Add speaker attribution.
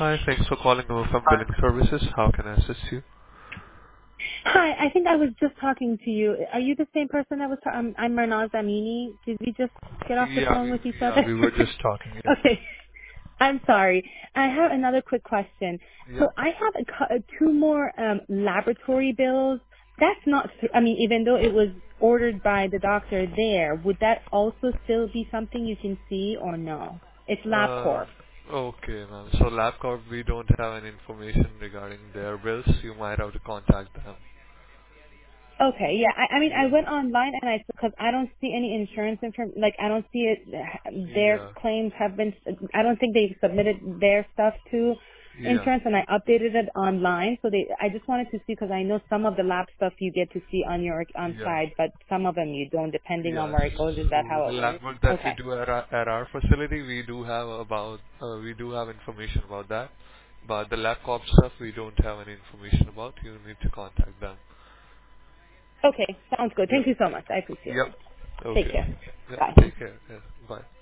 Speaker 1: Hi, thanks for calling over from Billing Services. How can I assist you?
Speaker 2: Hi, I think I was just talking to you. Are you the same person that was? I'm Mernaz Amini. Did we just get off the
Speaker 1: Yeah,
Speaker 2: phone
Speaker 1: we
Speaker 2: with each
Speaker 1: yeah
Speaker 2: other?
Speaker 1: we were just talking. Yeah.
Speaker 2: Okay, I'm sorry. I have another quick question.
Speaker 1: Yeah.
Speaker 2: So I have two more laboratory bills. That's not. I mean, even though it was ordered by the doctor there, would that also still be something you can see or no? It's LabCorp.
Speaker 1: Okay, ma'am. So LabCorp, we don't have any information regarding their bills. You might have to contact them.
Speaker 2: Okay, yeah. I mean, I
Speaker 1: Yeah.
Speaker 2: went online and because I don't see any insurance like I don't see it. Their
Speaker 1: Yeah.
Speaker 2: claims have been. I don't think they've submitted their stuff to
Speaker 1: Yeah.
Speaker 2: insurance, and I updated it online. So I just wanted to see because I know some of the lab stuff you get to see on your on
Speaker 1: Yeah.
Speaker 2: site, but some of them you don't, depending on
Speaker 1: Yes.
Speaker 2: where it goes. Is that
Speaker 1: So
Speaker 2: how
Speaker 1: the
Speaker 2: it
Speaker 1: lab
Speaker 2: works?
Speaker 1: work that we
Speaker 2: Okay.
Speaker 1: do at our facility, we do have information about that. But the LabCorp stuff, we don't have any information about. You need to contact them.
Speaker 2: Okay, sounds good.
Speaker 1: Yep.
Speaker 2: Thank you so much. I appreciate
Speaker 1: Yep.
Speaker 2: it. Take
Speaker 1: Okay.
Speaker 2: care.
Speaker 1: Yeah.
Speaker 2: Bye.
Speaker 1: Take care. Yeah. Bye.